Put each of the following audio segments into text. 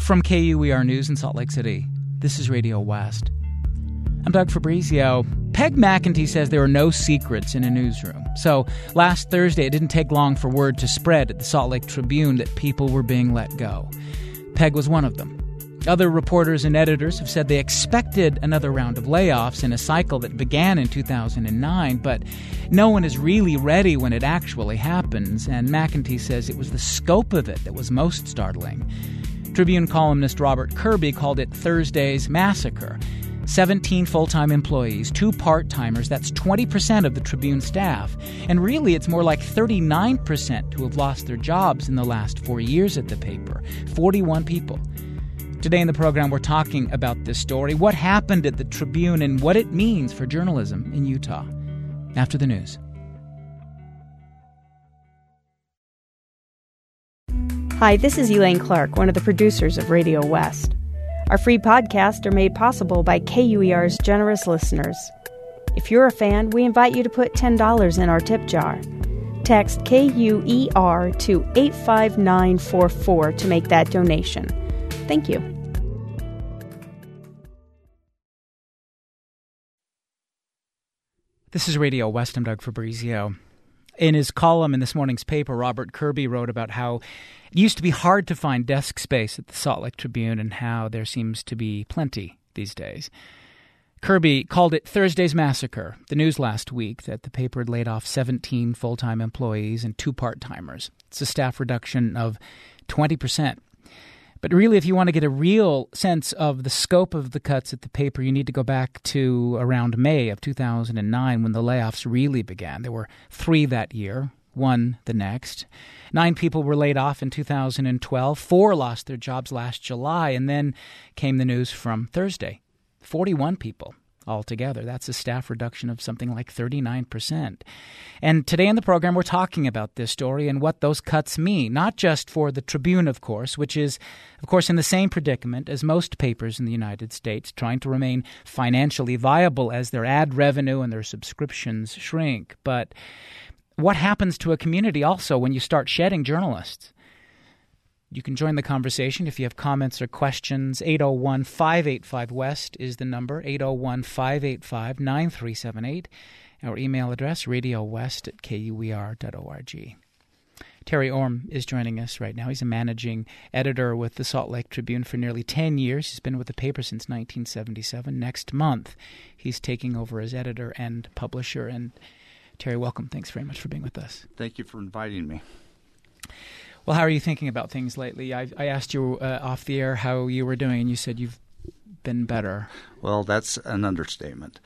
From KUER News in Salt Lake City, this is Radio West. I'm Doug Fabrizio. Peg McEntee says there are no secrets in a newsroom. So last Thursday, it didn't take long for word to spread at the Salt Lake Tribune that people were being let go. Peg was one of them. Other reporters and editors have said they expected another round of layoffs in a cycle that began in 2009, but no one is really ready when it actually happens, and McEntee says it was the scope of it that was most startling. Tribune columnist Robert Kirby called it Thursday's massacre. 17 full-time employees, 2 part-timers, that's 20% of the Tribune staff. And really, it's more like 39% who have lost their jobs in the last 4 years at the paper. 41 people. Today in the program, we're talking about this story, what happened at the Tribune, and what it means for journalism in Utah. After the news. Hi, this is Elaine Clark, one of the producers of Radio West. Our free podcasts are made possible by KUER's generous listeners. If you're a fan, we invite you to put $10 in our tip jar. Text KUER to 85944 to make that donation. Thank you. This is Radio West. I'm Doug Fabrizio. In his column in this morning's paper, Robert Kirby wrote about how it used to be hard to find desk space at the Salt Lake Tribune and how there seems to be plenty these days. Kirby called it Thursday's massacre, the news last week that the paper had laid off 17 full-time employees and 2 part-timers. It's a staff reduction of 20%. But really, if you want to get a real sense of the scope of the cuts at the paper, you need to go back to around May of 2009 when the layoffs really began. There were 3 that year, 1 the next. 9 people were laid off in 2012. 4 lost their jobs last July. And then came the news from Thursday. 41 people altogether. That's a staff reduction of something like 39%. And today in the program, we're talking about this story and what those cuts mean, not just for the Tribune, of course, which is, of course, in the same predicament as most papers in the United States, trying to remain financially viable as their ad revenue and their subscriptions shrink. But what happens to a community also when you start shedding journalists? You can join the conversation if you have comments or questions. 801-585-WEST is the number, 801-585-9378. Our email address, radiowest@kuer.org. Terry Orm is joining us right now. He's a managing editor with the Salt Lake Tribune for nearly 10 years. He's been with the paper since 1977. Next month, he's taking over as editor and publisher. And Terry, welcome. Thanks very much for being with us. Thank you for inviting me. Well, how are you thinking about things lately? I asked you off the air how you were doing, and you said you've been better. Well, that's an understatement.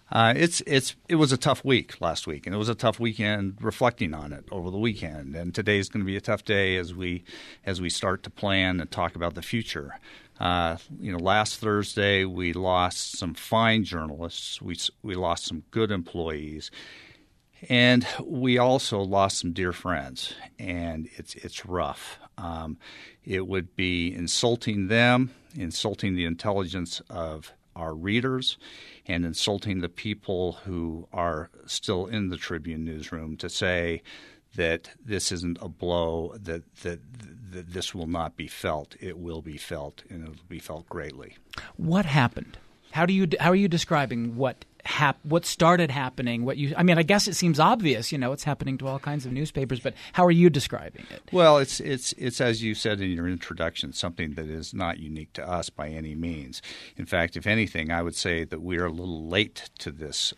It was a tough week last week, and it was a tough weekend reflecting on it over the weekend. And today's going to be a tough day as we start to plan and talk about the future. Last Thursday we lost some fine journalists. We lost some good employees. And we also lost some dear friends, and it's rough. It would be insulting them, insulting the intelligence of our readers, and insulting the people who are still in the Tribune newsroom to say that this isn't a blow, that this will not be felt. It will be felt, and it will be felt greatly. What happened? How are you describing what started happening? I guess it seems obvious, it's happening to all kinds of newspapers, but how are you describing it? Well, it's as you said in your introduction, something that is not unique to us by any means. In fact, if anything, I would say that we are a little late to this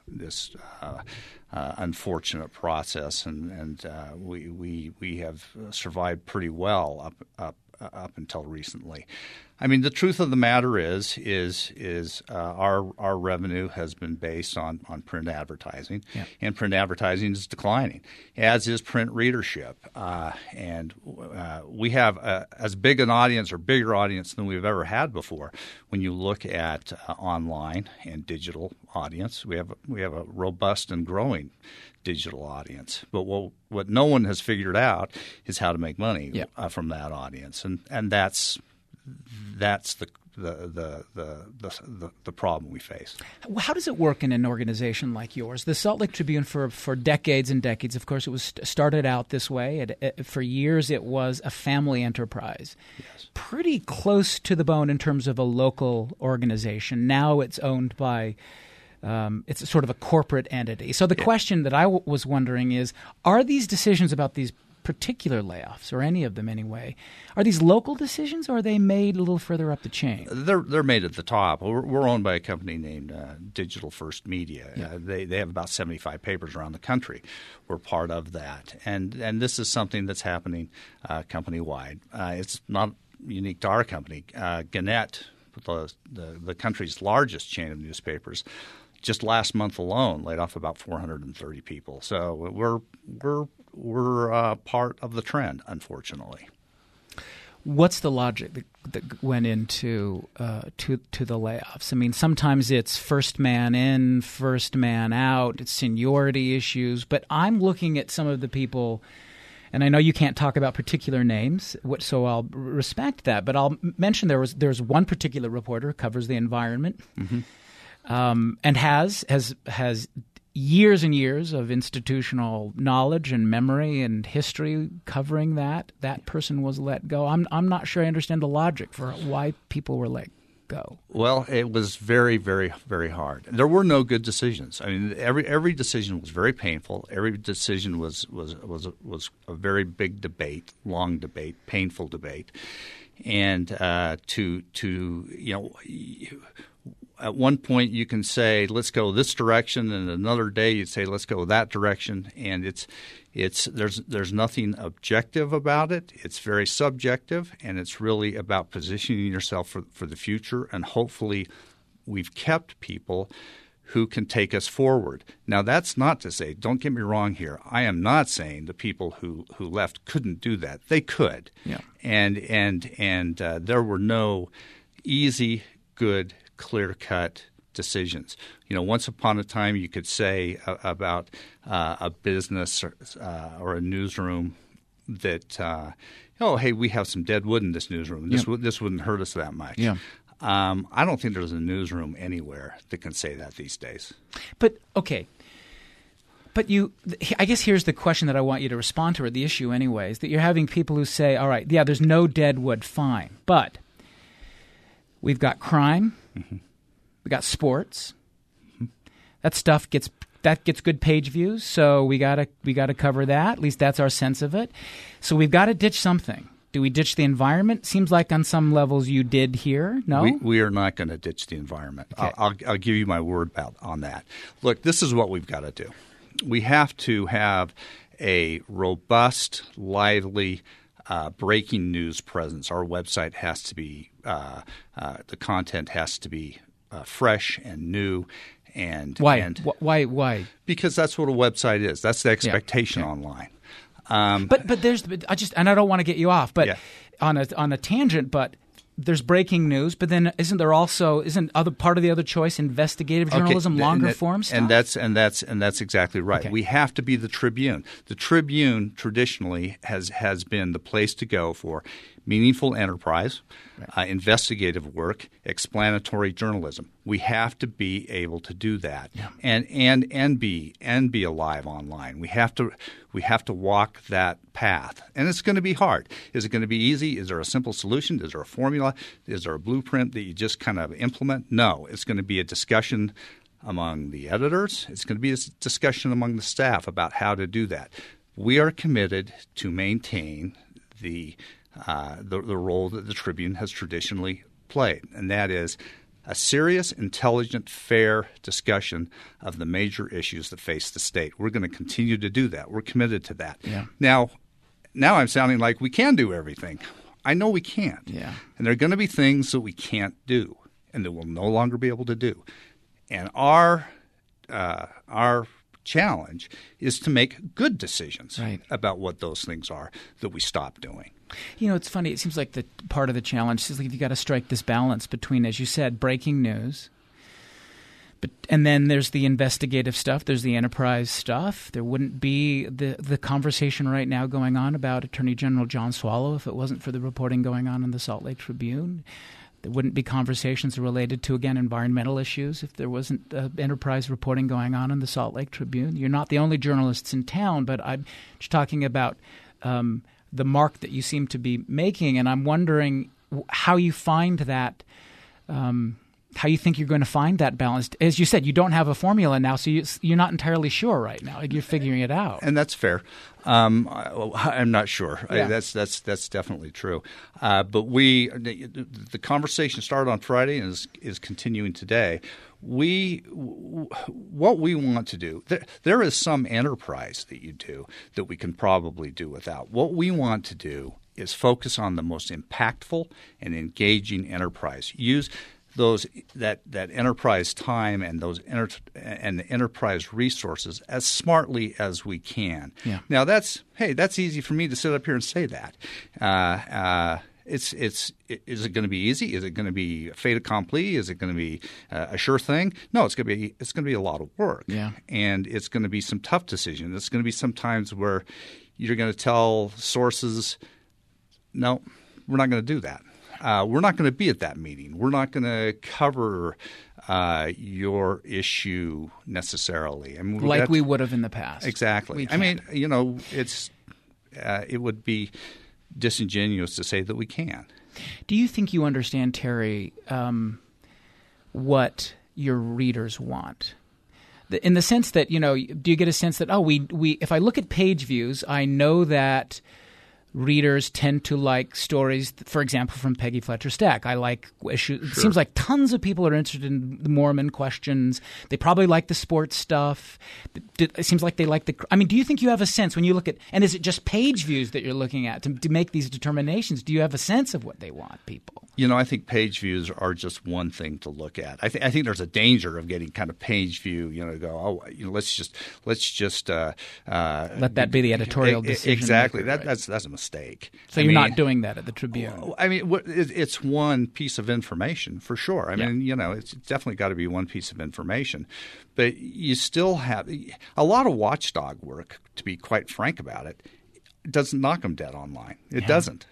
unfortunate process, and we have survived pretty well up until recently. I mean, the truth of the matter is our revenue has been based on print advertising, and print advertising is declining, as is print readership. And we have as big an audience or bigger audience than we've ever had before. When you look at online and digital audience, we have a robust and growing digital audience. But what no one has figured out is how to make money from that audience, and that's the problem we face. How does it work in an organization like yours? The Salt Lake Tribune for decades and decades, of course, it was started out this way. For years, it was a family enterprise, Yes. pretty close to the bone in terms of a local organization. Now it's owned by it's sort of a corporate entity. So the question that I was wondering is, are these decisions about these particular layoffs, or any of them anyway, are these local decisions, or are they made a little further up the chain? They're made at the top. We're owned by a company named Digital First Media. Yeah. They have about 75 papers around the country. We're part of that, and this is something that's happening company-wide. It's not unique to our company. Gannett, the country's largest chain of newspapers, just last month alone laid off about 430 people. So we're part of the trend, unfortunately. What's the logic that went into to the layoffs? I mean, sometimes it's first man in, first man out. It's seniority issues. But I'm looking at some of the people, and I know you can't talk about particular names, so I'll respect that. But I'll mention there's one particular reporter who covers the environment, and has years and years of institutional knowledge and memory and history covering that. That person was let go. I'm not sure I understand the logic for why people were let go. Well, it was very, very, very hard. There were no good decisions. I mean, every decision was very painful. Every decision was a very big debate, long debate, painful debate, and at one point you can say, let's go this direction, and another day you'd say, let's go that direction. And there's nothing objective about it. It's very subjective, and it's really about positioning yourself for the future. And hopefully we've kept people who can take us forward. Now, that's not to say, don't get me wrong here, I am not saying the people who left couldn't do that. They could. Yeah. And there were no easy, good, clear-cut decisions. Once upon a time, you could say about a business or a newsroom that, hey, we have some dead wood in this newsroom. This wouldn't hurt us that much. Yeah. I don't think there's a newsroom anywhere that can say that these days. But okay. But I guess here's the question that I want you to respond to, or the issue anyway, is that you're having people who say, all right, yeah, there's no dead wood, fine, but we've got crime, we got sports. That stuff gets good page views, so we gotta cover that. At least that's our sense of it. So we've got to ditch something. Do we ditch the environment? Seems like on some levels you did here. No, we are not going to ditch the environment. Okay. I'll give you my word on that. Look, this is what we've got to do. We have to have a robust, lively breaking news presence. Our website has to be the content has to be fresh and new. And why? Why? Because that's what a website is. That's the expectation online. But I don't want to get you off, but on a tangent, but there's breaking news, but then isn't part of the other choice investigative journalism, longer form stuff? And that's exactly right. Okay. We have to be the Tribune. The Tribune traditionally has been the place to go for meaningful enterprise, investigative work, explanatory journalism. We have to be able to do that, and be alive online. We have to walk that path, and it's going to be hard. Is it going to be easy? Is there a simple solution? Is there a formula? Is there a blueprint that you just kind of implement? No, it's going to be a discussion among the editors. It's going to be a discussion among the staff about how to do that. We are committed to maintain the role that the Tribune has traditionally played, and that is a serious, intelligent, fair discussion of the major issues that face the state. We're going to continue to do that. We're committed to that. Yeah. Now I'm sounding like we can do everything. I know we can't. Yeah. And there are going to be things that we can't do and that we'll no longer be able to do. And our challenge is to make good decisions about what those things are that we stop doing. It's funny. It seems like the part of the challenge is like you've got to strike this balance between, as you said, breaking news, and then there's the investigative stuff. There's the enterprise stuff. There wouldn't be the conversation right now going on about Attorney General John Swallow if it wasn't for the reporting going on in the Salt Lake Tribune. There wouldn't be conversations related to, again, environmental issues if there wasn't enterprise reporting going on in the Salt Lake Tribune. You're not the only journalists in town, but I'm just talking about the mark that you seem to be making, and I'm wondering how you find that, how you think you're going to find that balance. As you said, you don't have a formula now, so you're not entirely sure right now. You're figuring it out. And that's fair. I'm not sure. Yeah. That's definitely true. But the conversation started on Friday and is continuing today. What we want to do, there is some enterprise that you do that we can probably do without. What we want to do is focus on the most impactful and engaging enterprise. Use that enterprise time and and the enterprise resources as smartly as we can. Yeah. Now that's easy for me to sit up here and say that. Is it going to be easy? Is it going to be fait accompli? Is it going to be a sure thing? No, it's going to be a lot of work. Yeah. And it's going to be some tough decisions. It's going to be some times where you're going to tell sources, no, we're not going to do that. We're not going to be at that meeting. We're not going to cover your issue necessarily. I mean, we would have in the past. Exactly. I mean, it would be disingenuous to say that we can. Do you think you understand, Terry, what your readers want? In the sense that, do you get a sense that, we if I look at page views, I know that readers tend to like stories, for example, from Peggy Fletcher Stack. I like issues. Sure. It seems like tons of people are interested in the Mormon questions. They probably like the sports stuff. It seems like they like do you think you have a sense when you look at – and is it just page views that you're looking at to make these determinations? Do you have a sense of what they want, people? I think page views are just one thing to look at. I think there's a danger of getting kind of page view, to go, let's just let that be the editorial decision. Exactly. Maker, that's a mistake. So you're not doing that at the Tribune. I mean, it's one piece of information for sure. I mean, it's definitely got to be one piece of information, but you still have a lot of watchdog work. To be quite frank about it, doesn't knock them dead online. It doesn't,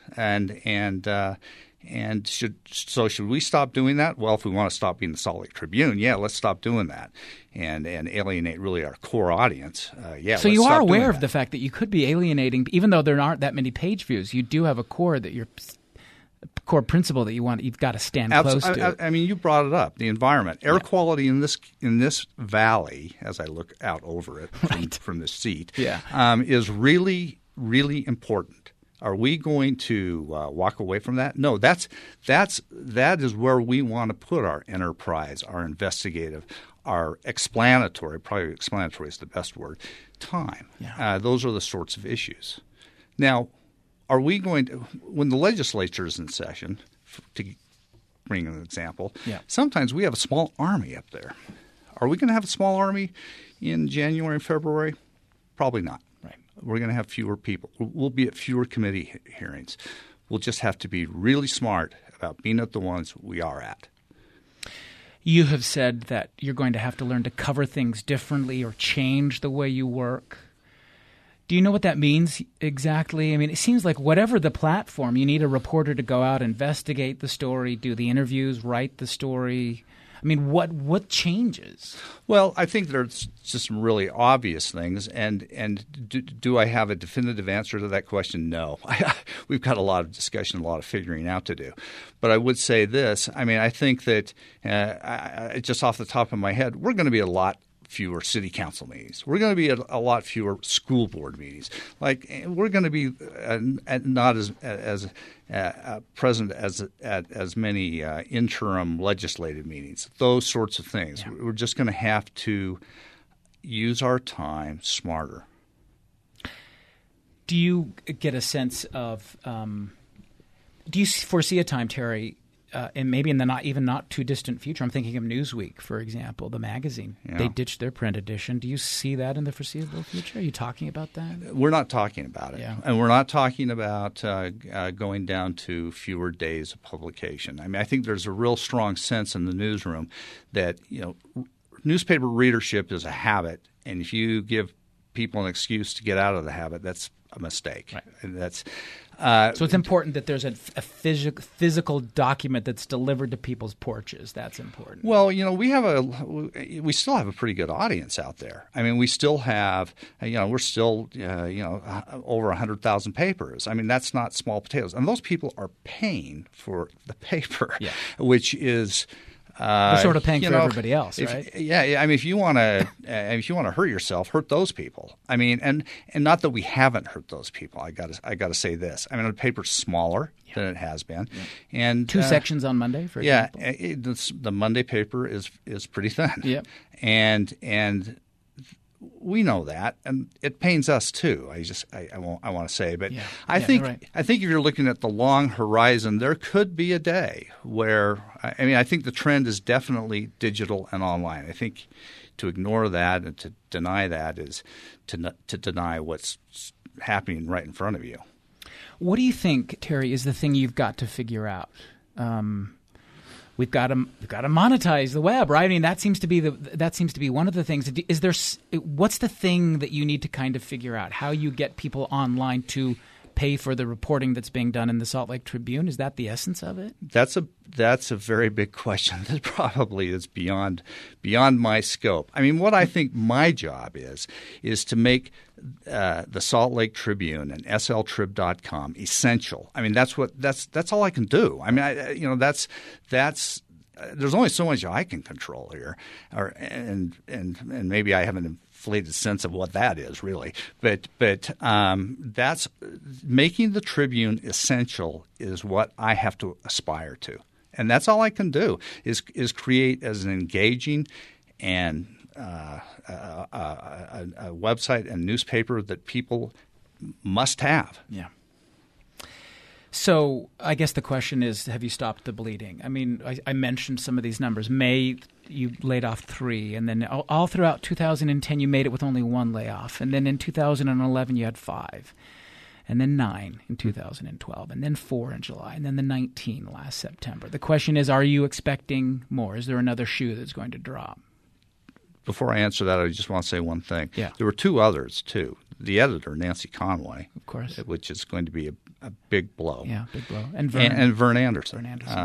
And should we stop doing that? Well, if we want to stop being the Salt Lake Tribune, let's stop doing that and alienate really our core audience. So you are aware of the fact that you could be alienating, even though there aren't that many page views. You do have a core core principle that you've got to stand close to. I mean, you brought it up. The environment, air quality in this valley, as I look out over it from this seat, is really, really important. Are we going to walk away from that? No, that is where we want to put our enterprise, our investigative, our explanatory. Probably explanatory is the best word. Time. Yeah. Those are the sorts of issues. Now, are we going to, when the legislature is in session, to bring an example, sometimes we have a small army up there. Are we going to have a small army in January and February? Probably not. We're going to have fewer people. We'll be at fewer committee hearings. We'll just have to be really smart about being at the ones we are at. You have said that you're going to have to learn to cover things differently or change the way you work. Do you know what that means exactly? I mean, it seems like whatever the platform, you need a reporter to go out, investigate the story, do the interviews, write the story. I mean, what changes? Well, I think there's just some really obvious things, and do I have a definitive answer to that question? No. We've got a lot of discussion, a lot of figuring out to do. But I would say this. I mean, I think that just off the top of my head, we're going to be a lot fewer city council meetings. We're going to be at a lot fewer school board meetings. We're going to be not as present as many interim legislative meetings. Those sorts of things. Yeah. We're just going to have to use our time smarter. Do you get a sense of? Do you foresee a time, Terry? And maybe in the not too distant future, I'm thinking of Newsweek, for example, the magazine. Yeah. They ditched their print edition. Do you see that in the foreseeable future? Are you talking about that? We're not talking about it. Yeah. And we're not talking about going down to fewer days of publication. I mean, I think there's a real strong sense in the newsroom that, newspaper readership is a habit. And if you give people an excuse to get out of the habit, that's a mistake. Right. And that's so it's important that there's a physical document that's delivered to people's porches. That's important. Well, we still have a pretty good audience out there. I mean, we still have, we're still, over 100,000 papers. I mean, that's not small potatoes. And those people are paying for the paper, which is they're sort of paying for everybody else, right? Yeah. I mean, if you want to hurt yourself, hurt those people. I mean, and not that we haven't hurt those people. I got to say this. I mean, the paper's smaller than it has been, and 2 sections on Monday, for example. The Monday paper is pretty thin. Yeah, and we know that, and it pains us too. I want to say, but I think if you're looking at the long horizon, there could be a day where I think the trend is definitely digital and online. I think to ignore that and to deny that is to deny what's happening right in front of you. What do you think, Terry, is the thing you've got to figure out? We've got to monetize the web, right? I mean, that seems to be one of the things. What's the thing that you need to kind of figure out? How you get people online to pay for the reporting that's being done in the Salt Lake Tribune? Is that the essence of it? That's a very big question that probably is beyond my scope. I mean, what I think my job is to make the Salt Lake Tribune and sltrib.com essential. I mean, that's all I can do. I mean, that's there's only so much I can control here, and maybe I have an inflated sense of what that is really. But that's making the Tribune essential is what I have to aspire to, and that's all I can do is create as an engaging and a website and newspaper that people must have. Yeah. So I guess the question is, have you stopped the bleeding? I mean, I mentioned some of these numbers. May, you laid off 3, and then all throughout 2010 you made it with only 1 layoff, and then in 2011 you had 5, and then 9 in 2012, and then 4 in July, and then the 19 last September. The question is, are you expecting more? Is there another shoe that's going to drop? Before I answer that, I just want to say one thing. Yeah. There were 2 others, too. The editor, Nancy Conway, of course, which is going to be a big blow. Yeah, big blow. And Vern Anderson,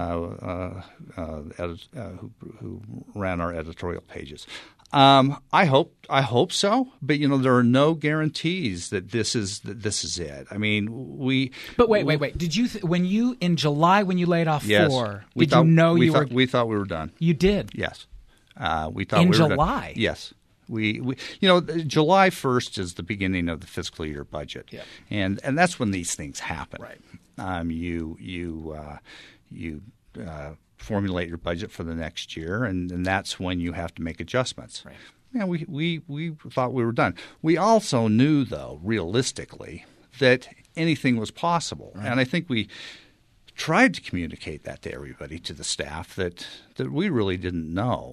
who ran our editorial pages. I hope so, but there are no guarantees that this is it. I mean, we. But wait. Did you when you in July when you laid off 4? We thought we were done. You did. Yes. We thought in we were July. Done. Yes. We July 1st is the beginning of the fiscal year budget, and that's when these things happen. Right. You formulate your budget for the next year, and that's when you have to make adjustments. Right. Yeah, we thought we were done. We also knew, though, realistically, that anything was possible, and I think we tried to communicate that to everybody, to the staff, that we really didn't know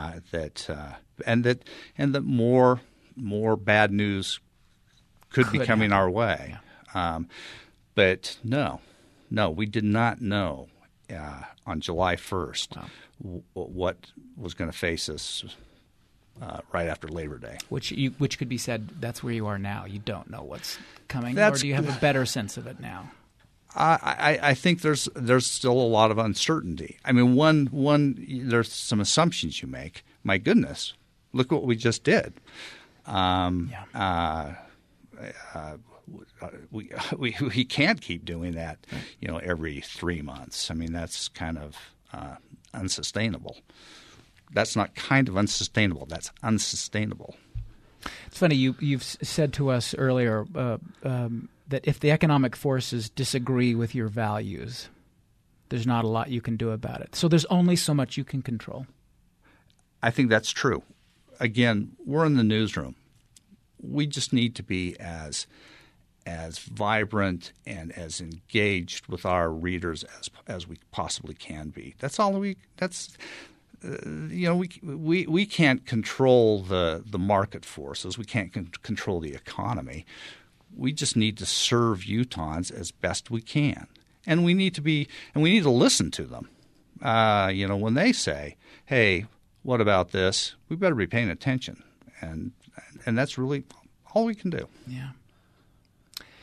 that more bad news could be coming our way. Yeah. But no, we did not know on July 1st what was going to face us right after Labor Day. Which could be said, that's where you are now. You don't know what's coming, or do you have a better sense of it now? I think there's still a lot of uncertainty. I mean, there's some assumptions you make. My goodness, look what we just did. We can't keep doing that, every 3 months. I mean, that's kind of unsustainable. That's not kind of unsustainable. That's unsustainable. It's funny. You've said to us earlier that if the economic forces disagree with your values, there's not a lot you can do about it. So there's only so much you can control. I think that's true. Again, we're in the newsroom. We just need to be as vibrant and as engaged with our readers as we possibly can be. That's all we can't control the market forces. We can't control the economy. We just need to serve Utahns as best we can, and we need to listen to them. When they say, "Hey, what about this?" We better be paying attention, and that's really all we can do. Yeah.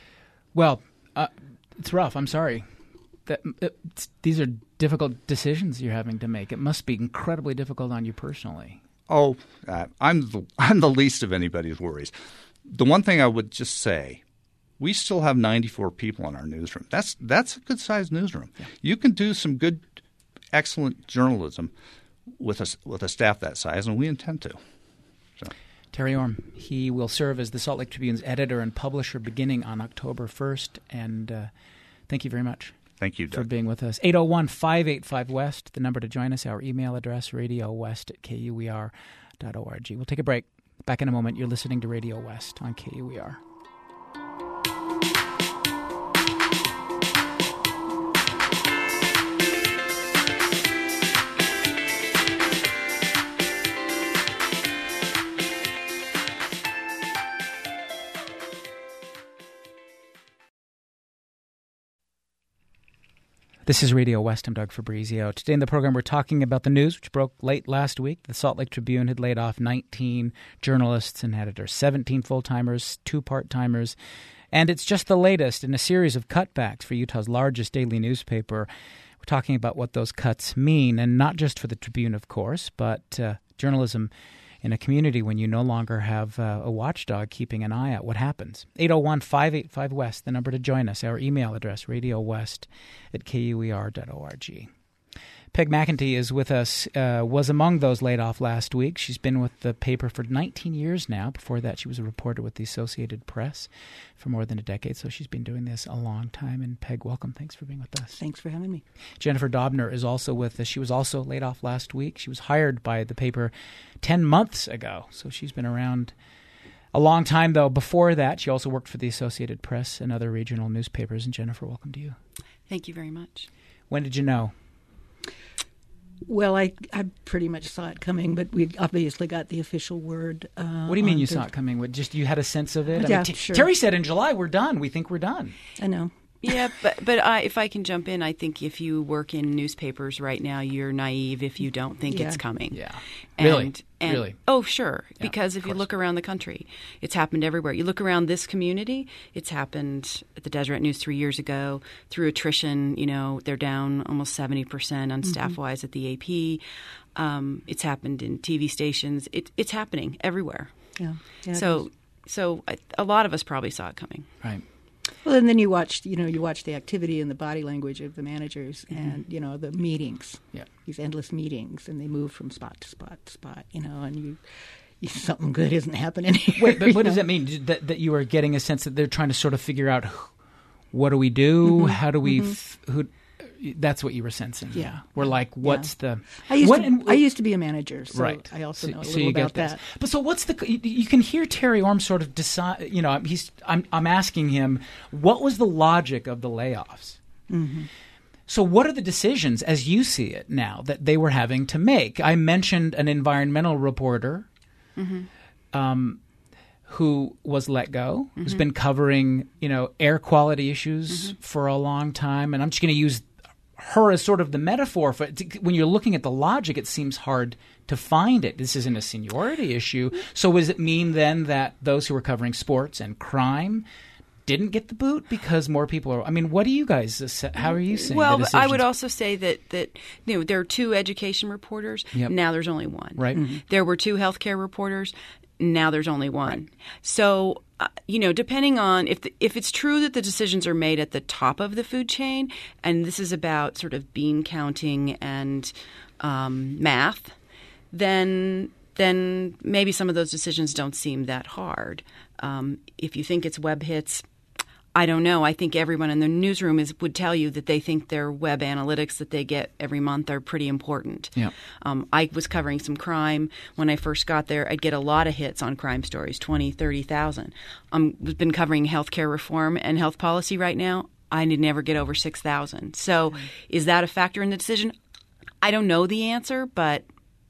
Well, it's rough. I'm sorry. These are difficult decisions you're having to make. It must be incredibly difficult on you personally. Oh, I'm the least of anybody's worries. The one thing I would just say, we still have 94 people in our newsroom. That's a good-sized newsroom. Yeah. You can do some good, excellent journalism with a staff that size, and we intend to. So. Terry Orme, he will serve as the Salt Lake Tribune's editor and publisher beginning on October 1st, and thank you very much. Thank you, Doug, for being with us. 801-585-WEST, the number to join us, our email address, radiowest@kuer.org. We'll take a break. Back in a moment. You're listening to Radio West on KUER. This is Radio West. I'm Doug Fabrizio. Today in the program, we're talking about the news which broke late last week. The Salt Lake Tribune had laid off 19 journalists and editors, 17 full-timers, 2 part-timers. And it's just the latest in a series of cutbacks for Utah's largest daily newspaper. We're talking about what those cuts mean, and not just for the Tribune, of course, but journalism in a community when you no longer have a watchdog keeping an eye out. What happens? 801-585-WEST, the number to join us. Our email address, radiowest@kuer.org. Peg McEntee is with us, was among those laid off last week. She's been with the paper for 19 years now. Before that, she was a reporter with the Associated Press for more than a decade, so she's been doing this a long time. And Peg, welcome. Thanks for being with us. Thanks for having me. Jennifer Dobner is also with us. She was also laid off last week. She was hired by the paper 10 months ago, so she's been around a long time, though. Before that, she also worked for the Associated Press and other regional newspapers. And Jennifer, welcome to you. Thank you very much. When did you know? Well, I pretty much saw it coming, but we obviously got the official word. What do you mean you saw it coming? Just you had a sense of it? Yeah, sure. Terry said in July, we're done. We think we're done. I know. Yeah, but if I can jump in, I think if you work in newspapers right now, you're naive if you don't think it's coming. Yeah. Really? Really? Oh, sure. Yeah, because if you look around the country, it's happened everywhere. You look around this community, it's happened at the Deseret News 3 years ago. Through attrition, they're down almost 70% on staff-wise at the AP. It's happened in TV stations. It's happening everywhere. Yeah. So a lot of us probably saw it coming. Right. Well, and then you watch the activity and the body language of the managers, and the meetings. Yeah. These endless meetings, and they move from spot to spot to spot. And something good isn't happening here. Wait, but what does that mean? That you are getting a sense that they're trying to sort of figure out what do we do? Mm-hmm. How do we? That's what you were sensing. Yeah. We're like, what's the? I used to be a manager, so right. I also know a so little you about get that. But so what's the? You can hear Terry Orme sort of decide. I'm asking him, what was the logic of the layoffs? Mm-hmm. So what are the decisions, as you see it now, that they were having to make? I mentioned an environmental reporter. Mm-hmm. Who was let go, who's been covering, air quality issues for a long time. And I'm just going to use her as sort of the metaphor for when you're looking at the logic, it seems hard to find it. This isn't a seniority issue. So does it mean then that those who were covering sports and crime didn't get the boot because more people are? I mean, what do you guys? How are you seeing? Well, the decisions? I would also say that there are 2 education reporters. Yep. Now there's only 1. Right. Mm-hmm. There were 2 healthcare reporters. Now there's only 1. Right. So, depending on if it's true that the decisions are made at the top of the food chain, and this is about sort of bean counting and math, then maybe some of those decisions don't seem that hard. If you think it's web hits, I don't know. I think everyone in the newsroom would tell you that they think their web analytics that they get every month are pretty important. Yeah. I was covering some crime. When I first got there, I'd get a lot of hits on crime stories, 20, 30,000. I've been covering healthcare reform and health policy right now. I never get over 6,000. So is that a factor in the decision? I don't know the answer, but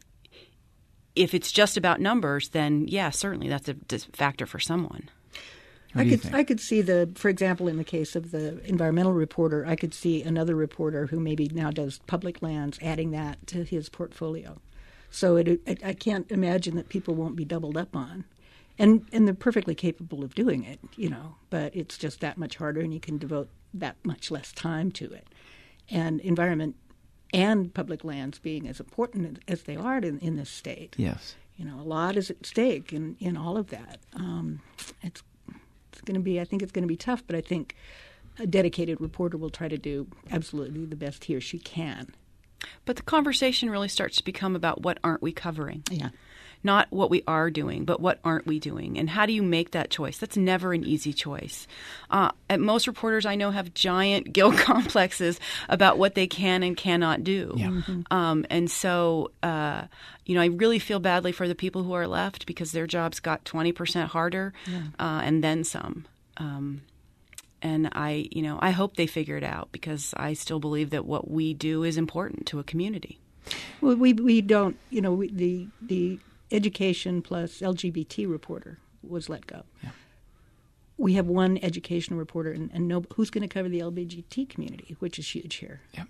if it's just about numbers, then, yeah, certainly that's a factor for someone. I could see for example, in the case of the environmental reporter, I could see another reporter who maybe now does public lands adding that to his portfolio. So I can't imagine that people won't be doubled up on. And they're perfectly capable of doing it, but it's just that much harder, and you can devote that much less time to it. And environment and public lands being as important as they are in this state. Yes. A lot is at stake in all of that. It's going to be, I think it's going to be tough, but I think a dedicated reporter will try to do absolutely the best he or she can. But the conversation really starts to become about what aren't we covering? Yeah. Not what we are doing, but what aren't we doing? And how do you make that choice? That's never an easy choice. Most reporters I know have giant guilt complexes about what they can and cannot do. Yeah. Mm-hmm. And so, I really feel badly for the people who are left because their jobs got 20% harder and then some. And I hope they figure it out because I still believe that what we do is important to a community. Well, we don't, the education plus LGBT reporter was let go. Yeah. We have one educational reporter, and no, who's going to cover the LGBT community, which is huge here. Yeah.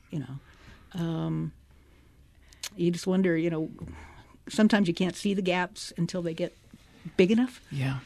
You just wonder, sometimes you can't see the gaps until they get big enough. Yeah.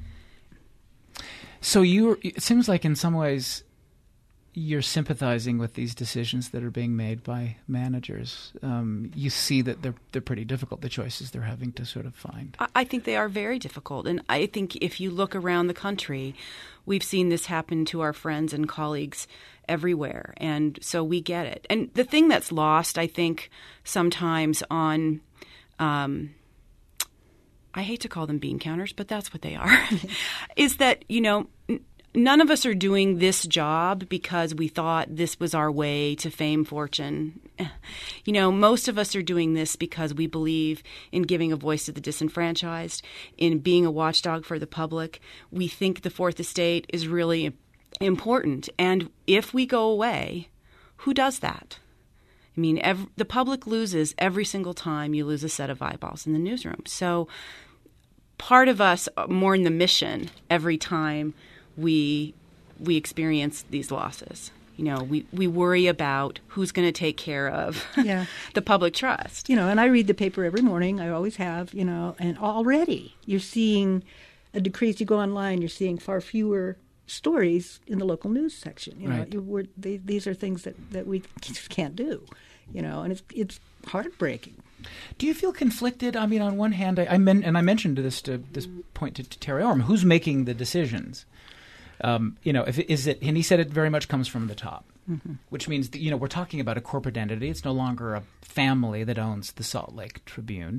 So it seems like in some ways you're sympathizing with these decisions that are being made by managers. You see that they're pretty difficult, the choices they're having to sort of find. I think they are very difficult. And I think if you look around the country, we've seen this happen to our friends and colleagues everywhere. And so we get it. And the thing that's lost, I think, sometimes on I hate to call them bean counters, but that's what they are, is that, none of us are doing this job because we thought this was our way to fame, fortune. Most of us are doing this because we believe in giving a voice to the disenfranchised, in being a watchdog for the public. We think the Fourth Estate is really important. And if we go away, who does that? I mean, the public loses every single time you lose a set of eyeballs in the newsroom. So part of us mourn the mission every time we experience these losses. We worry about who's going to take care of the public trust. And I read the paper every morning. I always have, and already you're seeing a decrease. You go online, you're seeing far fewer stories in the local news section. Right. These are things that we just can't do, and it's heartbreaking. Do you feel conflicted? I mean, on one hand, I mentioned this point to Terry Orm, who's making the decisions. And he said it very much comes from the top, which means that, we're talking about a corporate entity. It's no longer a family that owns the Salt Lake Tribune.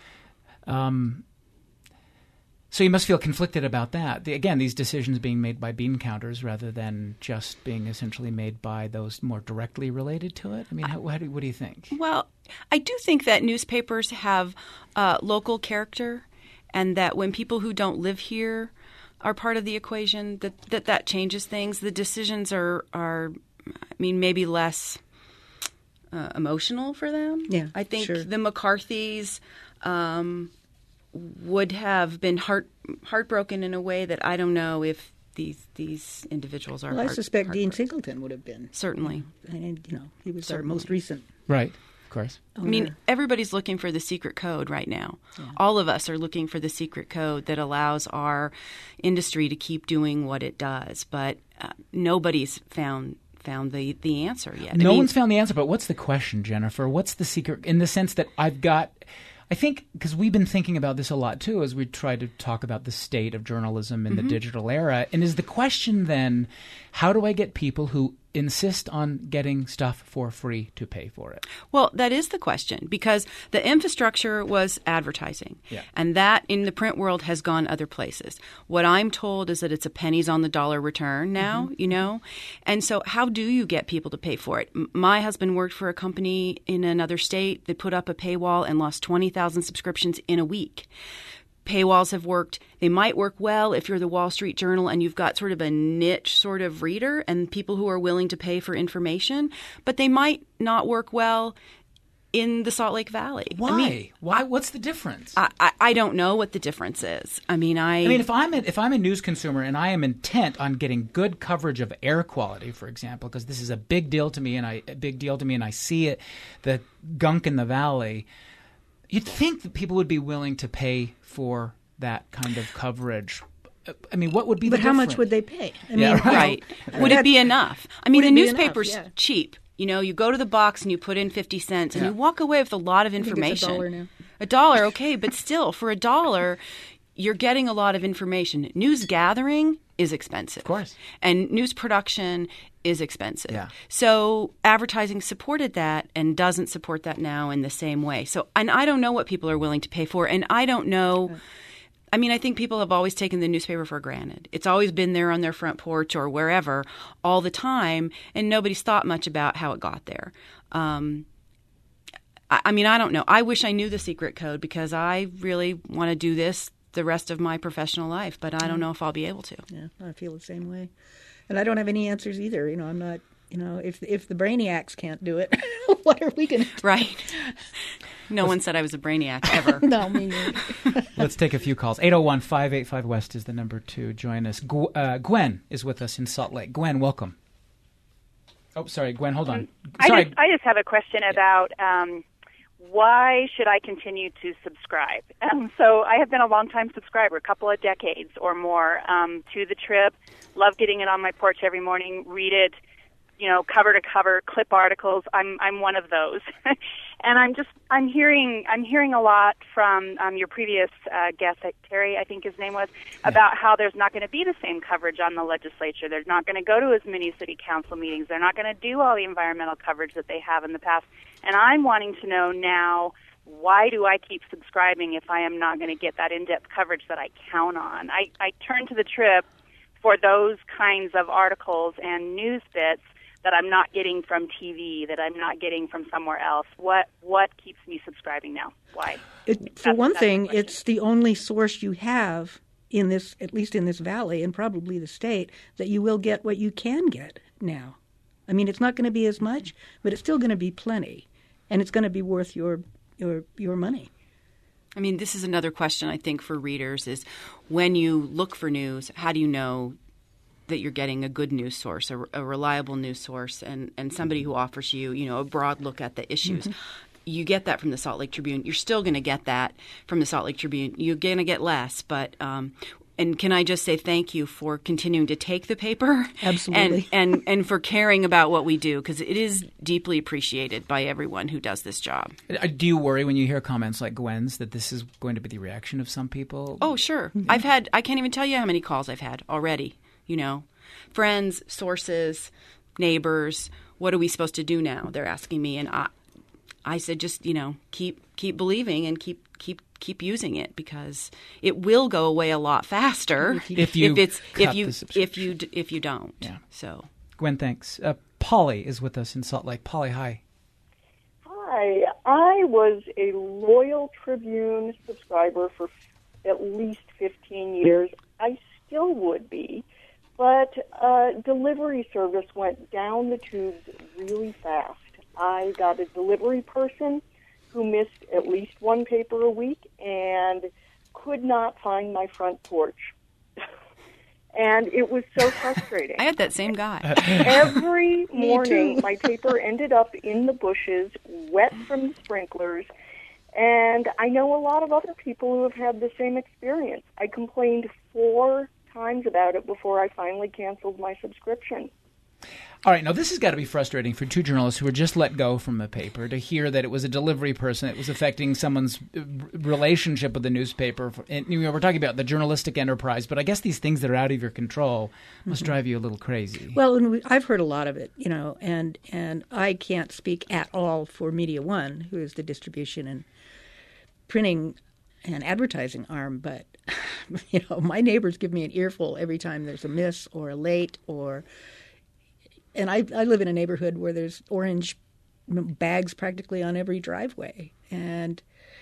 So you must feel conflicted about that. These decisions being made by bean counters rather than just being essentially made by those more directly related to it. I mean, what do you think? Well, I do think that newspapers have local character, and that when people who don't live here are part of the equation, that changes things. The decisions are maybe less emotional for them. Yeah, I think sure. the McCarthys would have been heartbroken in a way that I don't know if these individuals are. Well, I suspect Dean Singleton would have been. Certainly. And he was our most recent. Right. Of course. I mean, everybody's looking for the secret code right now. Yeah. All of us are looking for the secret code that allows our industry to keep doing what it does, but nobody's found the answer yet. No one's found the answer, but what's the question, Jennifer? What's the secret in the sense that I think, because we've been thinking about this a lot, too, as we try to talk about the state of journalism in the digital era. And is the question then, how do I get people who insist on getting stuff for free to pay for it? Well, that is the question, because the infrastructure was advertising. Yeah. And that in the print world has gone other places. What I'm told is that it's a pennies on the dollar return now, And so how do you get people to pay for it? My husband worked for a company in another state that put up a paywall and lost 20,000 subscriptions in a week. Paywalls have worked. They might work well if you're the Wall Street Journal and you've got sort of a niche sort of reader and people who are willing to pay for information, but they might not work well in the Salt Lake Valley. Why? Why? What's the difference? I don't know what the difference is. I mean, if I'm a news consumer and I am intent on getting good coverage of air quality, for example, because this is a big deal to me, and I see it, the gunk in the valley. You'd think that people would be willing to pay for that kind of coverage. I mean, what would be but the how difference? much would they pay? I mean, Yeah, Right. Would it be enough? I mean, Would the it be newspaper's enough? Yeah. cheap. You know, you go to the box and you put in 50 cents and you walk away with a lot of I think information. it's $1 now. $1, okay, but still, for $1, you're getting a lot of information. News gathering is expensive. Of course. And news production is expensive. Yeah. So advertising supported that and doesn't support that now in the same way. So, and I don't know what people are willing to pay for, and I don't know. I mean, I think people have always taken the newspaper for granted. It's always been there on their front porch or wherever all the time, and nobody's thought much about how it got there. I mean, I don't know. I wish I knew the secret code because I really want to do this the rest of my professional life, but I don't know if I'll be able to. Yeah, I feel the same way. And I don't have any answers either. You know, I'm not, you know, if the brainiacs can't do it, what are we going to do? Right. No one said I was a brainiac ever. No, me neither. Let's take a few calls. 801-585-WEST is the number to join us. Gwen is with us in Salt Lake. Gwen, welcome. Oh, sorry, Gwen, hold on. Sorry. I just have a question about why should I continue to subscribe? So I have been a long-time subscriber, a couple of decades or more, to the Trib. Love getting it on my porch every morning, read it, you know, cover to cover, clip articles. I'm one of those. And I'm hearing a lot from your previous guest, Terry, I think his name was, about how there's not going to be the same coverage on the legislature. They're not going to go to as many city council meetings. They're not going to do all the environmental coverage that they have in the past. And I'm wanting to know now, why do I keep subscribing if I am not going to get that in-depth coverage that I count on? I turn to the Trib for those kinds of articles and news bits that I'm not getting from TV, that I'm not getting from somewhere else. What keeps me subscribing now? Why? For one thing, it's the only source you have in this, at least in this valley and probably the state, that you will get what you can get now. I mean, it's not going to be as much, but it's still going to be plenty, and it's going to be worth your money. I mean, this is another question I think for readers is when you look for news, how do you know that you're getting a good news source, a reliable news source, and somebody who offers you, you know, a broad look at the issues? Mm-hmm. You get that from the Salt Lake Tribune. You're still going to get that from the Salt Lake Tribune. You're going to get less, but and can I just say thank you for continuing to take the paper? Absolutely. And for caring about what we do, because it is deeply appreciated by everyone who does this job. Do you worry when you hear comments like Gwen's that this is going to be the reaction of some people? Oh, sure. Mm-hmm. I can't even tell you how many calls I've had already. You know, friends, sources, neighbors, what are we supposed to do now? They're asking me, and I said, just, you know, keep believing and keep using it because it will go away a lot faster if you don't. Yeah. So, Gwen, thanks. Polly is with us in Salt Lake. Polly, hi. Hi. I was a loyal Tribune subscriber for at least 15 years. I still would be. But delivery service went down the tubes really fast. I got a delivery person who missed at least one paper a week and could not find my front porch. And it was so frustrating. I had that same guy. Every morning, my paper ended up in the bushes, wet from the sprinklers. And I know a lot of other people who have had the same experience. I complained 4 times about it before I finally canceled my subscription. All right, now this has got to be frustrating for 2 journalists who were just let go from the paper to hear that it was a delivery person. It was affecting someone's relationship with the newspaper. And, you know, we're talking about the journalistic enterprise, but I guess these things that are out of your control must drive you a little crazy. Well, and I've heard a lot of it, you know, and I can't speak at all for Media One, who is the distribution and printing and advertising arm, but you know, my neighbors give me an earful every time there's a miss or a late and I live in a neighborhood where there's orange bags practically on every driveway, and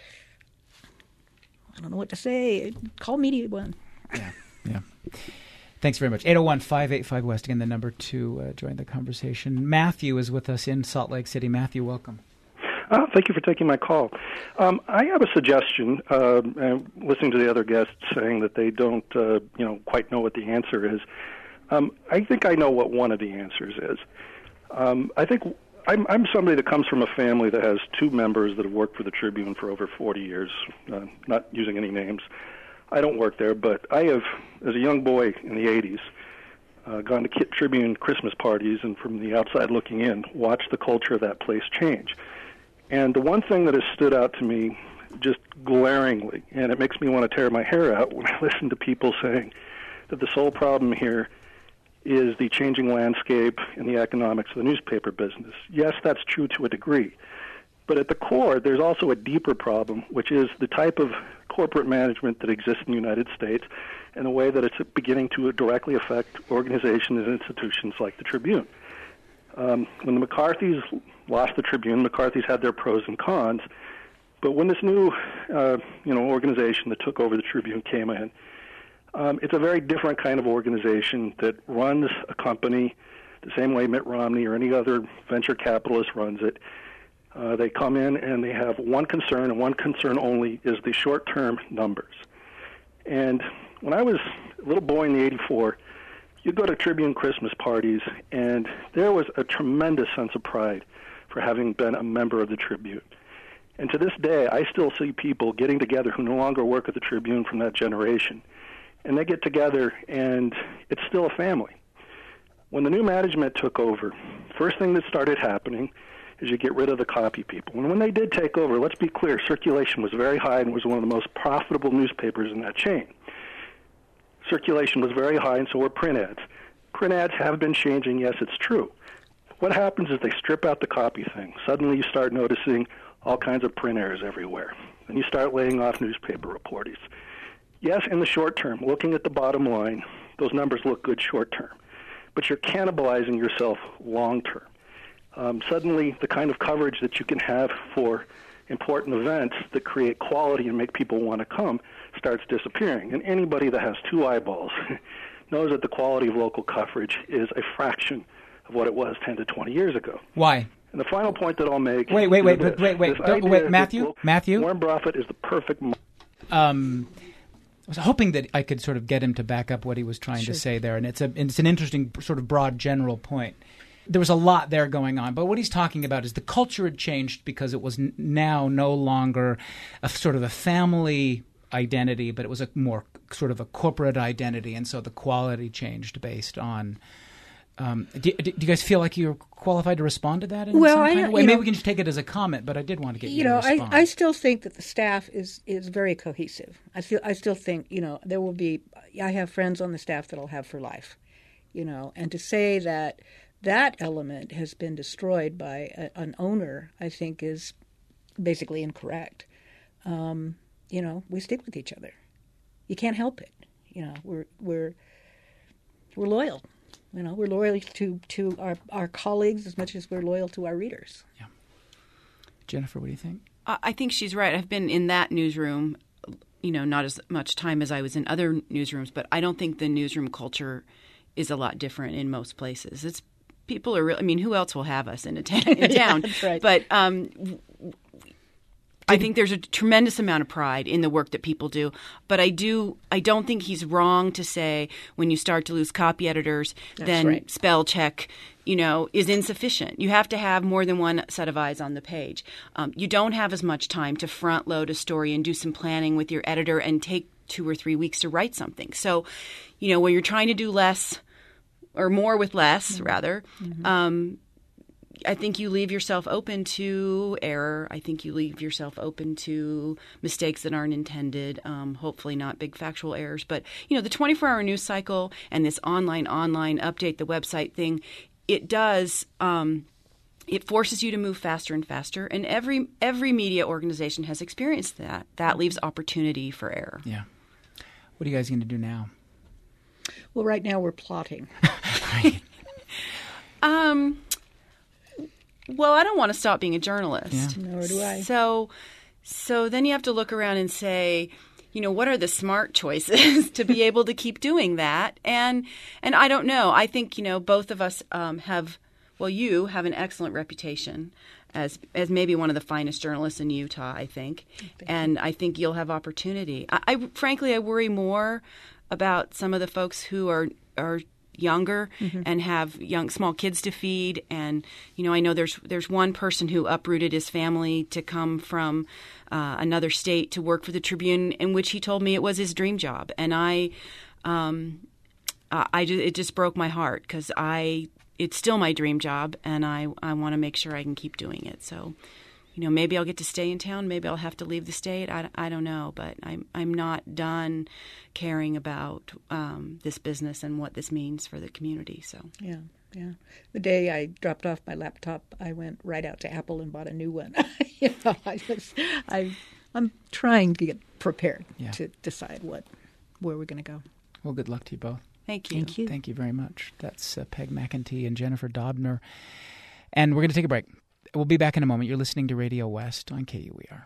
I don't know what to say. Call Media One. Yeah. Thanks very much. 801-585-WEST, again, the number to join the conversation. Matthew is with us in Salt Lake City. Matthew, welcome. Thank you for taking my call. I have a suggestion. Listening to the other guests saying that they don't, quite know what the answer is. I think I know what one of the answers is. I think I'm somebody that comes from a family that has 2 members that have worked for the Tribune for over 40 years. Not using any names. I don't work there, but I have, as a young boy in the 80s, gone to Tribune Christmas parties, and from the outside looking in, watched the culture of that place change. And the one thing that has stood out to me just glaringly, and it makes me want to tear my hair out when I listen to people saying that the sole problem here is the changing landscape and the economics of the newspaper business. Yes, that's true to a degree. But at the core, there's also a deeper problem, which is the type of corporate management that exists in the United States and the way that it's beginning to directly affect organizations and institutions like the Tribune. When the McCarthys lost the Tribune, McCarthys had their pros and cons. But when this new organization that took over the Tribune came in, it's a very different kind of organization that runs a company the same way Mitt Romney or any other venture capitalist runs it. They come in and they have one concern, and one concern only, is the short-term numbers. And when I was a little boy in the 84, you'd go to Tribune Christmas parties, and there was a tremendous sense of pride for having been a member of the Tribune. And to this day, I still see people getting together who no longer work at the Tribune from that generation. And they get together, and it's still a family. When the new management took over, first thing that started happening is you get rid of the copy people. And when they did take over, let's be clear, circulation was very high and was one of the most profitable newspapers in that chain. Circulation was very high, and so were print ads. Print ads have been changing, yes, it's true. What happens is they strip out the copy thing. Suddenly you start noticing all kinds of print errors everywhere. And you start laying off newspaper reporters. Yes, in the short term, looking at the bottom line, those numbers look good short term. But you're cannibalizing yourself long term. Suddenly, the kind of coverage that you can have for important events that create quality and make people want to come starts disappearing. And anybody that has two eyeballs knows that the quality of local coverage is a fraction of what it was 10 to 20 years ago. Why? And the final point that I'll make... Wait, Matthew? Warren Buffett is the perfect... I was hoping that I could sort of get him to back up what he was trying to say there, and it's an interesting sort of broad general point. There was a lot there going on, but what he's talking about is the culture had changed because it was now no longer a sort of a family identity, but it was a more sort of a corporate identity, and so the quality changed based on... Do you guys feel like you're qualified to respond to that in some kind of way? Maybe we can just take it as a comment, but I did want to get you to respond. I still think that the staff is very cohesive. I still think, there will be... I have friends on the staff that I'll have for life, and to say that element has been destroyed by an owner, I think, is basically incorrect. We stick with each other. You can't help it. We're loyal. We're loyal to our colleagues as much as we're loyal to our readers. Yeah. Jennifer, what do you think? I think she's right. I've been in that newsroom, not as much time as I was in other newsrooms, but I don't think the newsroom culture is a lot different in most places. It's people are real. I mean, who else will have us in town? Yeah, that's right. But I think there's a tremendous amount of pride in the work that people do. But I don't think he's wrong to say when you start to lose copy editors, then spell check, is insufficient. You have to have more than one set of eyes on the page. You don't have as much time to front load a story and do some planning with your editor and take 2 or 3 weeks to write something. So, when you're trying to do less or more with less, rather, I think you leave yourself open to error. I think you leave yourself open to mistakes that aren't intended, hopefully not big factual errors. But, the 24-hour news cycle and this online update the website thing, it does it forces you to move faster and faster. And every media organization has experienced that. That leaves opportunity for error. Yeah. What are you guys going to do now? Well, right now we're plotting. Well, I don't want to stop being a journalist. Yeah. Nor do I. So then you have to look around and say, what are the smart choices to be able to keep doing that? And I don't know. I think, both of us you have an excellent reputation as maybe one of the finest journalists in Utah, I think. And I think you'll have opportunity. Frankly, I worry more about some of the folks who are younger and have young small kids to feed. And I know there's one person who uprooted his family to come from another state to work for the Tribune, in which he told me it was his dream job. And it just broke my heart, because it's still my dream job, and I want to make sure I can keep doing it. So, maybe I'll get to stay in town. Maybe I'll have to leave the state. I don't know, but I'm not done caring about this business and what this means for the community. So yeah. The day I dropped off my laptop, I went right out to Apple and bought a new one. I'm trying to get prepared to decide where we're going to go. Well, good luck to you both. Thank you. Thank you. Thank you very much. That's Peg McEntee and Jennifer Dobner. And we're going to take a break. We'll be back in a moment. You're listening to Radio West on KUER.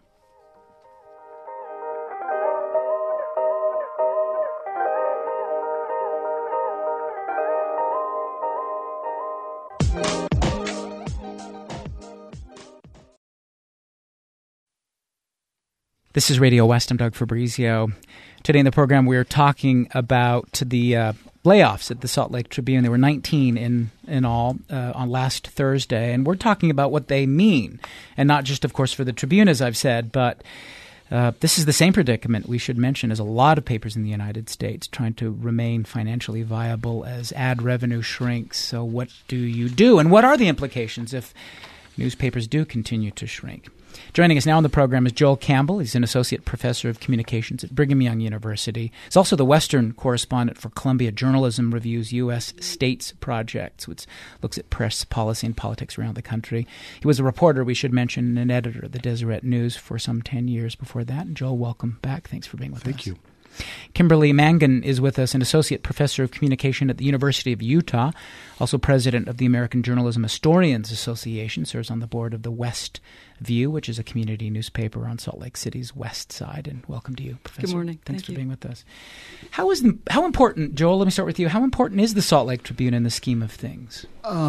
This is Radio West. I'm Doug Fabrizio. Today in the program, we're talking about the layoffs at the Salt Lake Tribune. There were 19 in all on last Thursday, and we're talking about what they mean, and not just, of course, for the Tribune, as I've said, but this is the same predicament, we should mention, as a lot of papers in the United States trying to remain financially viable as ad revenue shrinks. So what do you do, and what are the implications if newspapers do continue to shrink? Joining us now on the program is Joel Campbell. He's an associate professor of communications at Brigham Young University. He's also the Western correspondent for Columbia Journalism Review's U.S. States Project, which looks at press policy and politics around the country. He was a reporter, we should mention, and an editor of the Deseret News for some 10 years before that. And Joel, welcome back. Thanks for being with us. Thank you. Kimberly Mangan is with us, an associate professor of communication at the University of Utah, also president of the American Journalism Historians Association, serves on the board of the West View, which is a community newspaper on Salt Lake City's west side. And welcome to you, Professor. Good morning. Thanks for Thank you. being with us. How important, Joel, let me start with you. How important is the Salt Lake Tribune in the scheme of things?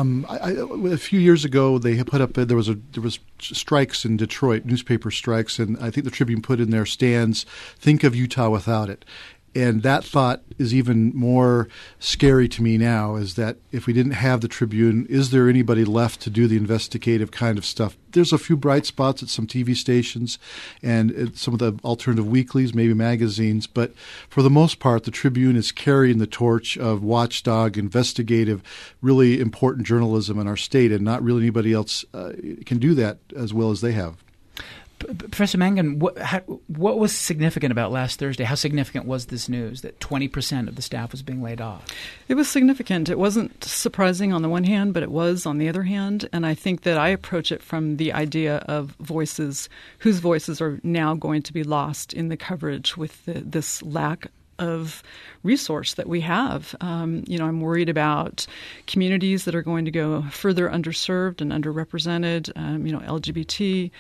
A few years ago, they had put up there was strikes in Detroit, newspaper strikes, and I think the Tribune put in their stands, "Think of Utah without it." And that thought is even more scary to me now, is that if we didn't have the Tribune, is there anybody left to do the investigative kind of stuff? There's a few bright spots at some TV stations and at some of the alternative weeklies, maybe magazines, but for the most part, the Tribune is carrying the torch of watchdog, investigative, really important journalism in our state, and not really anybody else can do that as well as they have. Professor Mangan, what was significant about last Thursday? How significant was this news that 20% of the staff was being laid off? It was significant. It wasn't surprising on the one hand, but it was on the other hand. And I think that I approach it from the idea of voices, whose voices are now going to be lost in the coverage with this lack of resource that we have. I'm worried about communities that are going to go further underserved and underrepresented, LGBT,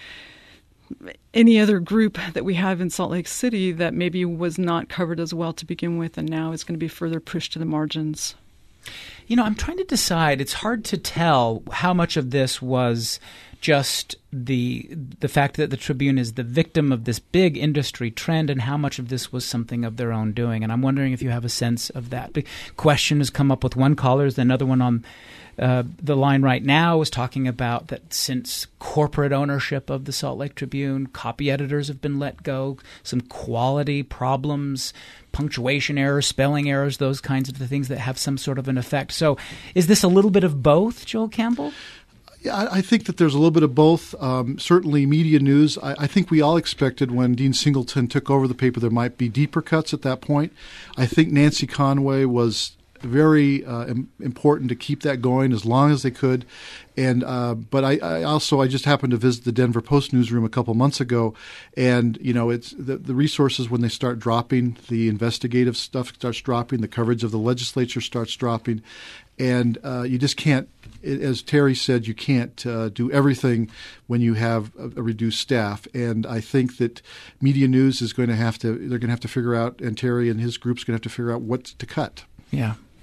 any other group that we have in Salt Lake City that maybe was not covered as well to begin with, and now is going to be further pushed to the margins. I'm trying to decide. It's hard to tell how much of this was just the fact that the Tribune is the victim of this big industry trend, and how much of this was something of their own doing. And I'm wondering if you have a sense of that. The question has come up with one caller. There's another one on the line right now was talking about that since corporate ownership of the Salt Lake Tribune, copy editors have been let go, some quality problems, punctuation errors, spelling errors, those kinds of the things that have some sort of an effect. So is this a little bit of both, Joel Campbell? Yeah, I think that there's a little bit of both. Certainly media news. I think we all expected when Dean Singleton took over the paper there might be deeper cuts at that point. I think Nancy Conway was very important to keep that going as long as they could. And but I just happened to visit the Denver Post newsroom a couple months ago, and it's the resources when they start dropping, the investigative stuff starts dropping, the coverage of the legislature starts dropping, and you just can't. As Terry said, you can't do everything when you have a reduced staff. And I think that media news is going to have to. They're going to have to figure out, and Terry and his group's going to have to figure out what to cut. Yeah.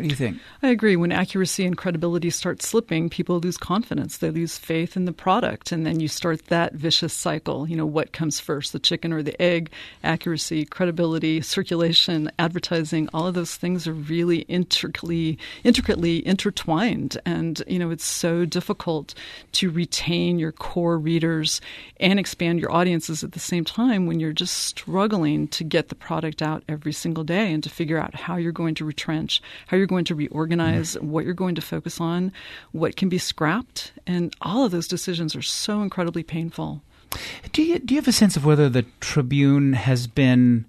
What do you think? I agree. When accuracy and credibility start slipping, people lose confidence. They lose faith in the product. And then you start that vicious cycle. What comes first, the chicken or the egg? Accuracy, credibility, circulation, advertising, all of those things are really intricately intertwined. And, it's so difficult to retain your core readers and expand your audiences at the same time when you're just struggling to get the product out every single day and to figure out how you're going to retrench, how you're going to reorganize, what you're going to focus on, what can be scrapped. And all of those decisions are so incredibly painful. Do you have a sense of whether the Tribune has been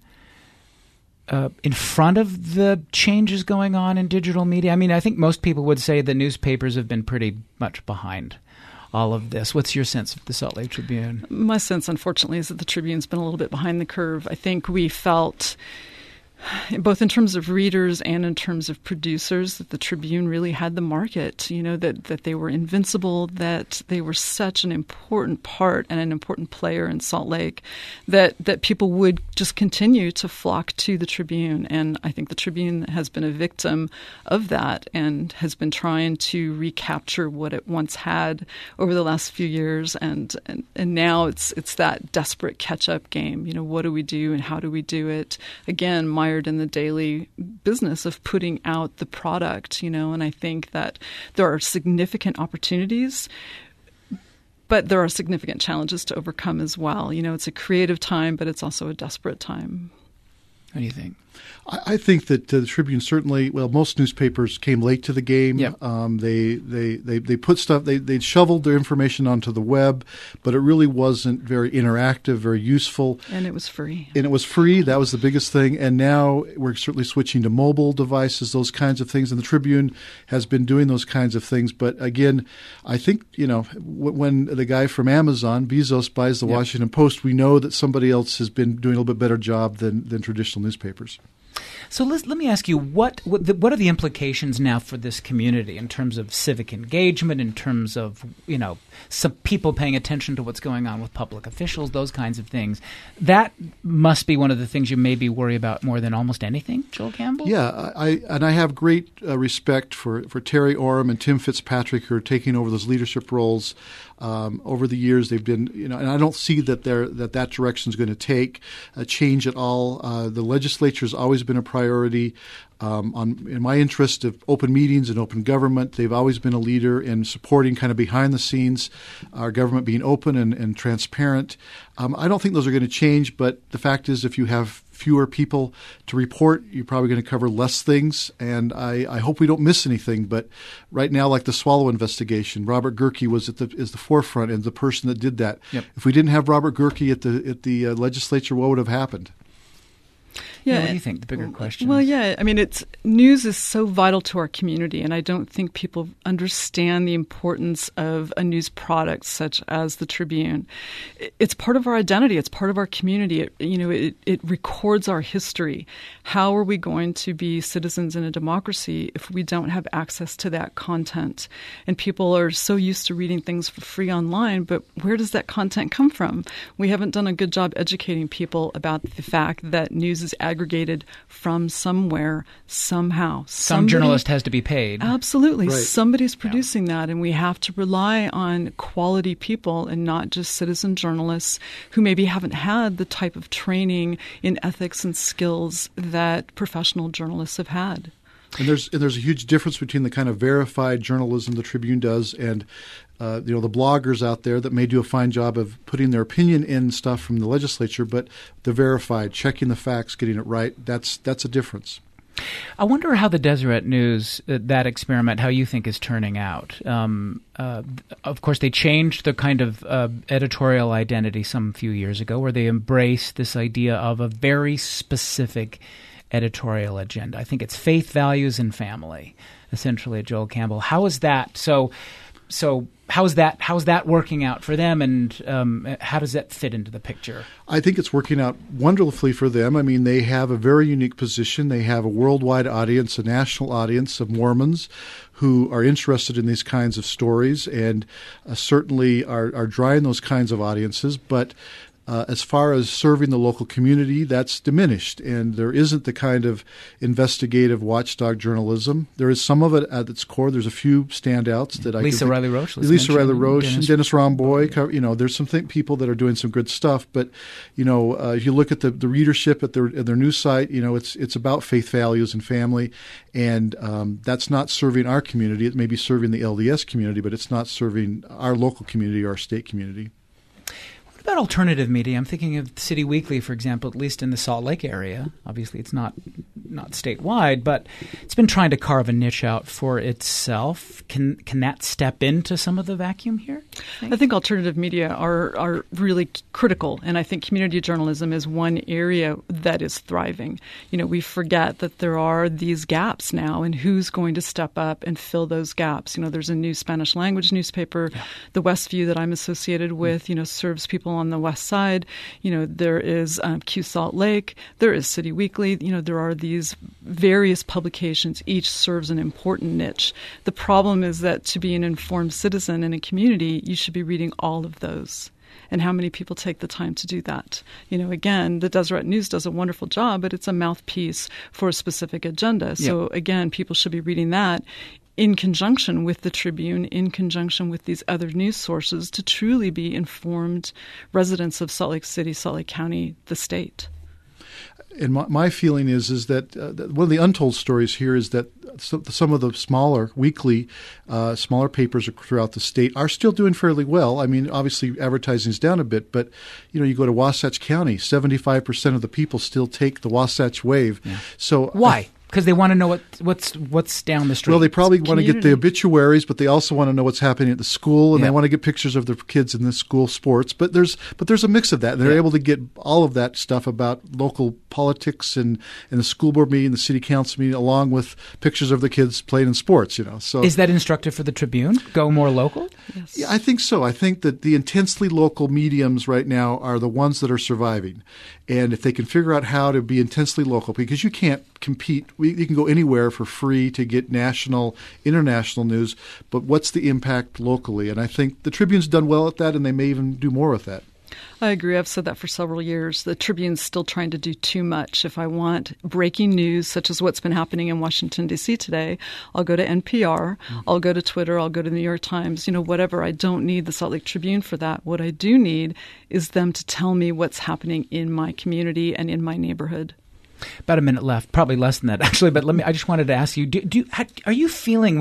in front of the changes going on in digital media? I mean, I think most people would say the newspapers have been pretty much behind all of this. What's your sense of the Salt Lake Tribune? My sense, unfortunately, is that the Tribune's been a little bit behind the curve. I think we felt, both in terms of readers and in terms of producers, that the Tribune really had the market, that they were invincible, that they were such an important part and an important player in Salt Lake, that people would just continue to flock to the Tribune. And I think the Tribune has been a victim of that and has been trying to recapture what it once had over the last few years. And now it's that desperate catch-up game. What do we do and how do we do it? Again, in the daily business of putting out the product, and I think that there are significant opportunities, but there are significant challenges to overcome as well. It's a creative time, but it's also a desperate time. What do you think? I think that the Tribune certainly, most newspapers came late to the game. Yep. They put stuff, they shoveled their information onto the web, but it really wasn't very interactive, very useful. And it was free. That was the biggest thing. And now we're certainly switching to mobile devices, those kinds of things. And the Tribune has been doing those kinds of things. But again, I think, when the guy from Amazon, Bezos, buys the Washington Post, we know that somebody else has been doing a little bit better job than traditional newspapers. So let me ask you, what are the implications now for this community in terms of civic engagement, in terms of, some people paying attention to what's going on with public officials, those kinds of things? That must be one of the things you maybe worry about more than almost anything, Joel Campbell? Yeah, I have great respect for Terry Orem and Tim Fitzpatrick, who are taking over those leadership roles. Over the years, they've been, and I don't see that that direction is going to take a change at all. The legislature has always been a priority. In my interest of open meetings and open government, they've always been a leader in supporting kind of behind the scenes our government being open and transparent. I don't think those are going to change, but the fact is, if you have fewer people to report, you're probably going to cover less things, and I hope we don't miss anything. But right now, like the Swallow investigation, Robert Gehrke is the forefront and the person that did that. Yep. If we didn't have Robert Gehrke at the legislature, what would have happened? Yeah. What do you think, the bigger question? Well, yeah. I mean, news is so vital to our community, and I don't think people understand the importance of a news product such as the Tribune. It's part of our identity. It's part of our community. It records our history. How are we going to be citizens in a democracy if we don't have access to that content? And people are so used to reading things for free online, but where does that content come from? We haven't done a good job educating people about the fact that news is aggregated from somewhere, somehow. Some journalist has to be paid. Absolutely. Right. Somebody's producing that, and we have to rely on quality people and not just citizen journalists who maybe haven't had the type of training in ethics and skills that professional journalists have had. And there's a huge difference between the kind of verified journalism the Tribune does and the bloggers out there that may do a fine job of putting their opinion in stuff from the legislature, but the verified, checking the facts, getting it right, that's a difference. I wonder how the Deseret News, that experiment, how you think is turning out. Of course, they changed the kind of editorial identity some few years ago where they embraced this idea of a very specific editorial agenda. I think it's faith, values, and family, essentially, at Joel Campbell. How is that? So how is that working out for them, and how does that fit into the picture? I think it's working out wonderfully for them. I mean, they have a very unique position. They have a worldwide audience, a national audience of Mormons who are interested in these kinds of stories and certainly are drawing those kinds of audiences. But As far as serving the local community, that's diminished, and there isn't the kind of investigative watchdog journalism. There is some of it at its core. There's a few standouts that Lisa Riley Roche. Lisa Riley Roche and Dennis Romboy. There's some people that are doing some good stuff. But if you look at the readership at their news site, it's about faith, values, and family, and that's not serving our community. It may be serving the LDS community, but it's not serving our local community or our state community. What about alternative media? I'm thinking of City Weekly, for example, at least in the Salt Lake area. Obviously, it's not statewide, but it's been trying to carve a niche out for itself. Can that step into some of the vacuum here? I think alternative media are really critical, and I think community journalism is one area that is thriving. We forget that there are these gaps now, and who's going to step up and fill those gaps? There's a new Spanish language newspaper, the Westview, that I'm associated with, serves people on the west side. There is Q Salt Lake, there is City Weekly. There are these various publications. Each serves an important niche. The problem is that to be an informed citizen in a community, you should be reading all of those. And how many people take the time to do that? Again, the Deseret News does a wonderful job, but it's a mouthpiece for a specific agenda. So again, people should be reading that in conjunction with the Tribune, in conjunction with these other news sources, to truly be informed residents of Salt Lake City, Salt Lake County, the state. And my feeling is that one of the untold stories here is that some of the smaller weekly, smaller papers throughout the state are still doing fairly well. I mean, obviously advertising is down a bit, but you go to Wasatch County, 75% of the people still take the Wasatch Wave. Yeah. So why? Because they want to know what's down the street. Well, they probably want to get the obituaries, but they also want to know what's happening at the school, and they want to get pictures of their kids in the school sports. But there's a mix of that. And they're able to get all of that stuff about local politics and the school board meeting, the city council meeting, along with pictures of the kids playing in sports. So is that instructive for the Tribune? Go more local? Yes. Yeah, I think so. I think that the intensely local mediums right now are the ones that are surviving. And if they can figure out how to be intensely local, because you can't compete. You can go anywhere for free to get national, international news, but what's the impact locally? And I think the Tribune's done well at that, and they may even do more with that. I agree. I've said that for several years. The Tribune's still trying to do too much. If I want breaking news, such as what's been happening in Washington, D.C. today, I'll go to NPR, I'll go to Twitter, I'll go to the New York Times, whatever. I don't need the Salt Lake Tribune for that. What I do need is them to tell me what's happening in my community and in my neighborhood. About a minute left, probably less than that, actually. But I just wanted to ask you: are you feeling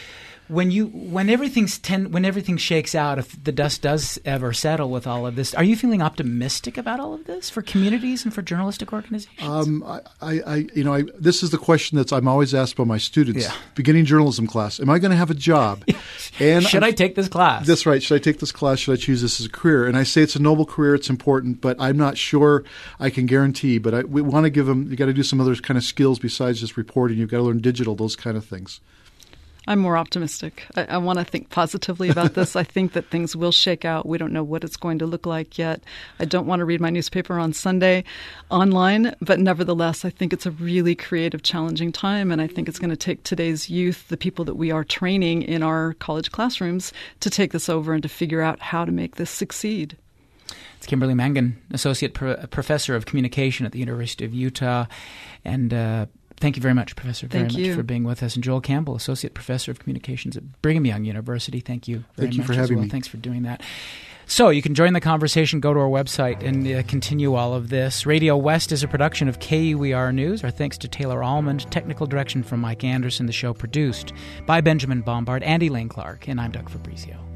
when everything shakes out, if the dust does ever settle with all of this, are you feeling optimistic about all of this for communities and for journalistic organizations? This is the question that I'm always asked by my students. Beginning journalism class: am I going to have a job? And should I take this class? That's right. Should I take this class? Should I choose this as a career? And I say it's a noble career. It's important, but I'm not sure I can guarantee. But we want to give them. You got to do some other kind of skills besides just reporting. You've got to learn digital, those kind of things. I'm more optimistic. I want to think positively about this. I think that things will shake out. We don't know what it's going to look like yet. I don't want to read my newspaper on Sunday online, but nevertheless, I think it's a really creative, challenging time, and I think it's going to take today's youth, the people that we are training in our college classrooms, to take this over and to figure out how to make this succeed. It's Kimberly Mangan, Associate Professor of Communication at the University of Utah, and thank you very much, Professor, much for being with us. And Joel Campbell, Associate Professor of Communications at Brigham Young University. Thank you very much. Thank you for having me. Thanks for doing that. So you can join the conversation, go to our website, and continue all of this. Radio West is a production of KUER News. Our thanks to Taylor Almond. Technical direction from Mike Anderson. The show produced by Benjamin Bombard and Elaine Clark. And I'm Doug Fabrizio.